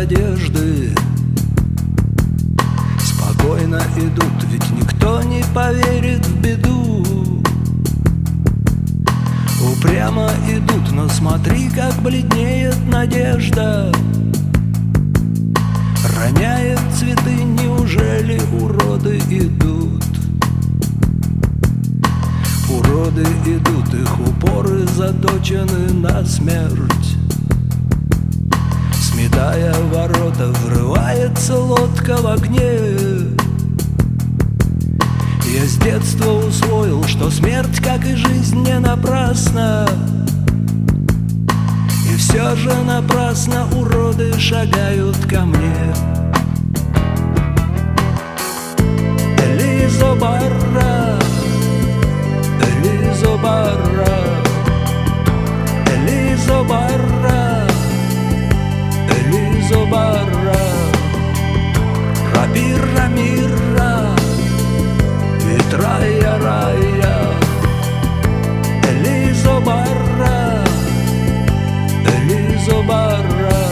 надежды. Спокойно идут, ведь никто не поверит в беду. Упрямо идут, но смотри, как бледнеет надежда. Роняет цветы, неужели уроды идут? Уроды идут, их упоры заточены на смерть. Сметая ворота, врывается лодка в огне. Я с детства усвоил, что смерть, как и жизнь, не напрасна. И все же напрасно уроды шагают ко мне. Элизо Барра, Элизо Барра, Элизо Барра, Элизо Барра, Рабирра Мирра, Витрая Рая, Элизо Барра, Элизо Барра.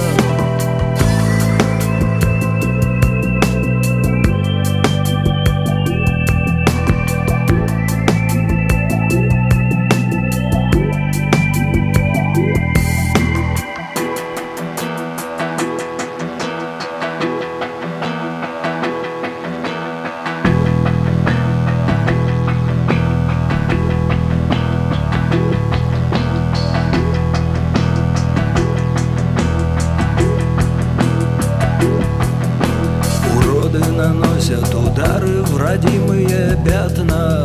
Наносят удары в родимые пятна,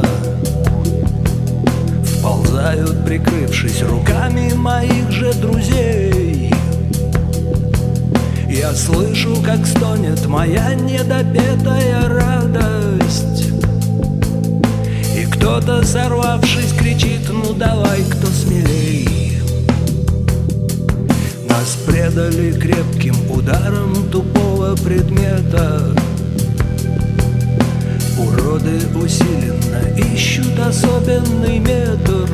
вползают, прикрывшись руками моих же друзей. Я слышу, как стонет моя недопетая радость, и кто-то, сорвавшись, кричит: ну давай, кто смелей. Нас предали крепким ударом тупого предмета. Уроды усиленно ищут особенный метр.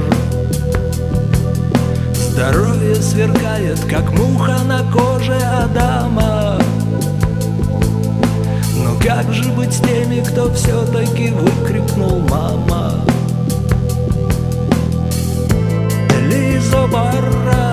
Здоровье сверкает, как муха на коже Адама. Но как же быть с теми, кто все-таки выкрикнул «мама»? Элизо Барра,